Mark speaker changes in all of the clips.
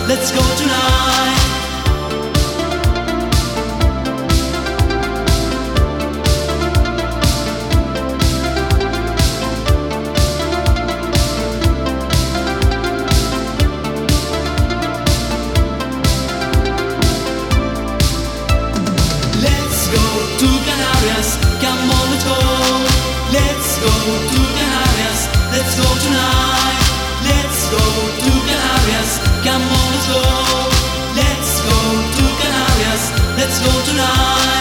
Speaker 1: let's go tonight. Let's go to Canarias, come on, let's go. Let's go to Canarias, let's go tonight. Let's go to Canarias, come on, let's go. Let's go to Canarias, let's go tonight.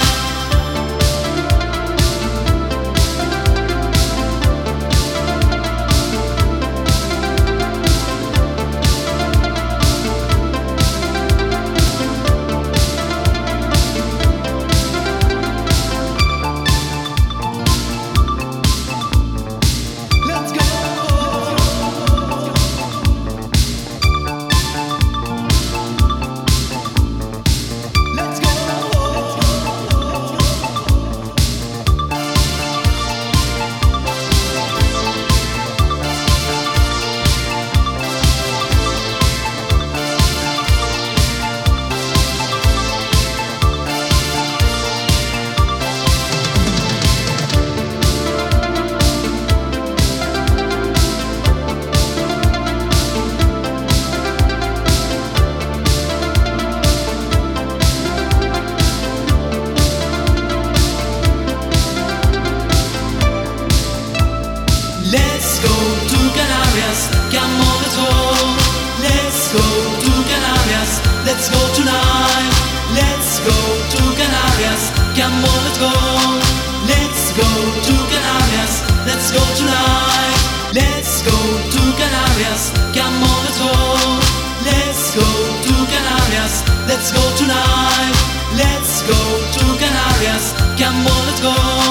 Speaker 1: Let's go to Canarias, come on, let's go. Let's go to Canarias, let's go tonight. Let's go to Canarias, come on, let's go. Let's go to Canarias, let's go tonight. Let's go to Canarias, come on, let's go. Let's go to Canarias, let's go tonight. Let's go to Canarias, come on, let's go.